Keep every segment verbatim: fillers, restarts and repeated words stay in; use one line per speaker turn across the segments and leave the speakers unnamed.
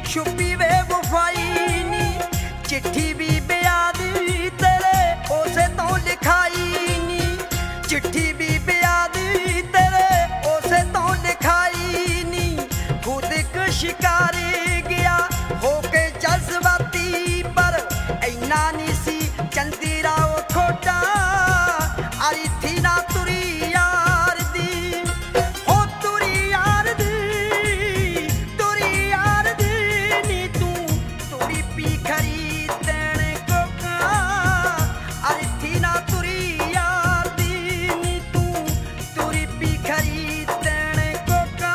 छुपी वे वफाई नी चिट्ठी भी बेयादी तेरे उसे तो लिखाई नी चिट्ठी भी बेयादी तेरे उसे तो लिखाई नी खुद को शिकारी गया होके जज्बाती पर ऐना नी सी चलती राव खोटा अरी थी ना तुरी यार दी हो तुरी यार दी तुरी यार दी नी तू तुरी पी खरीदण को का अरी थी ना तुरी यार दी नी तू तुरी पी खरीदण को का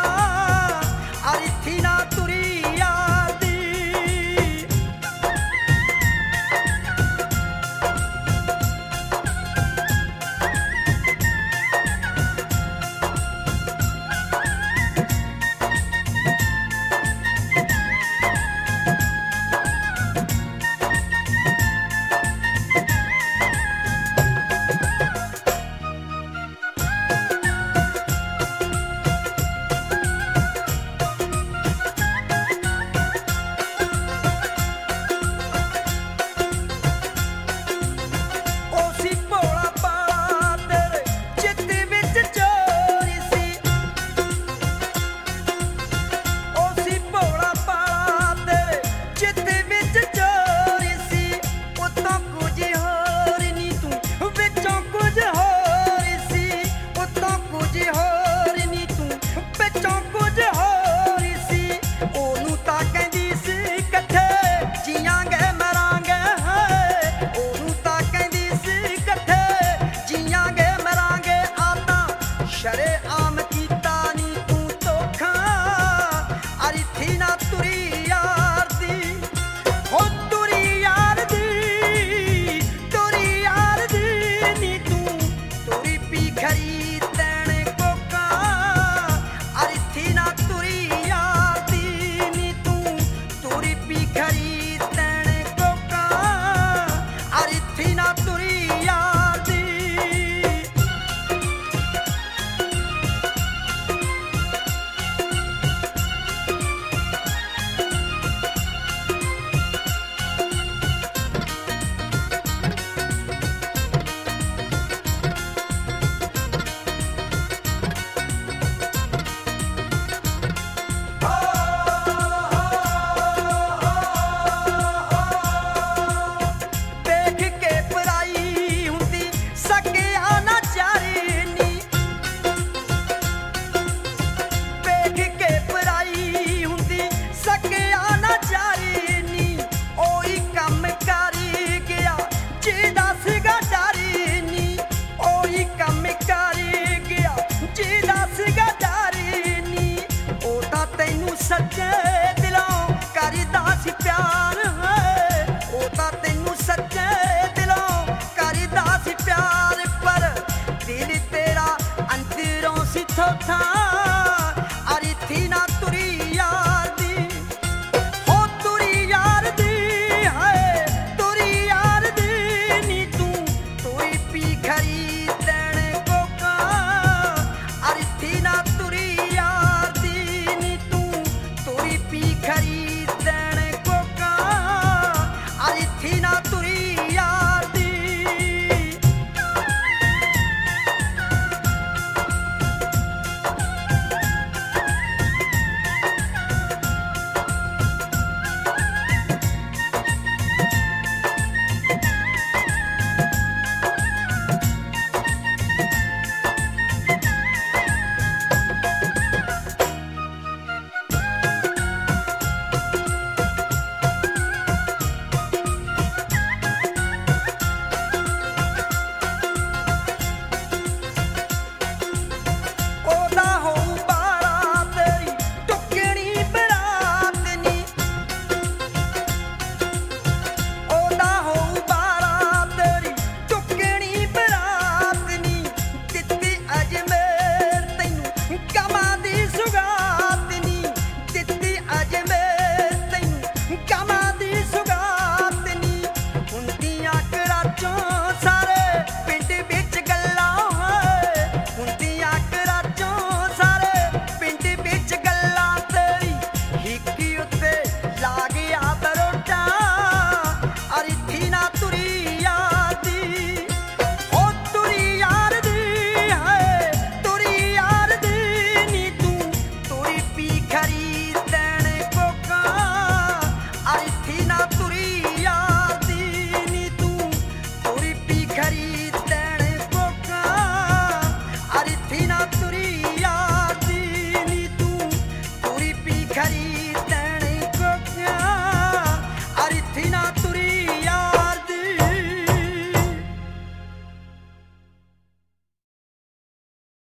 अरी थी ना तुरी यार दी Cari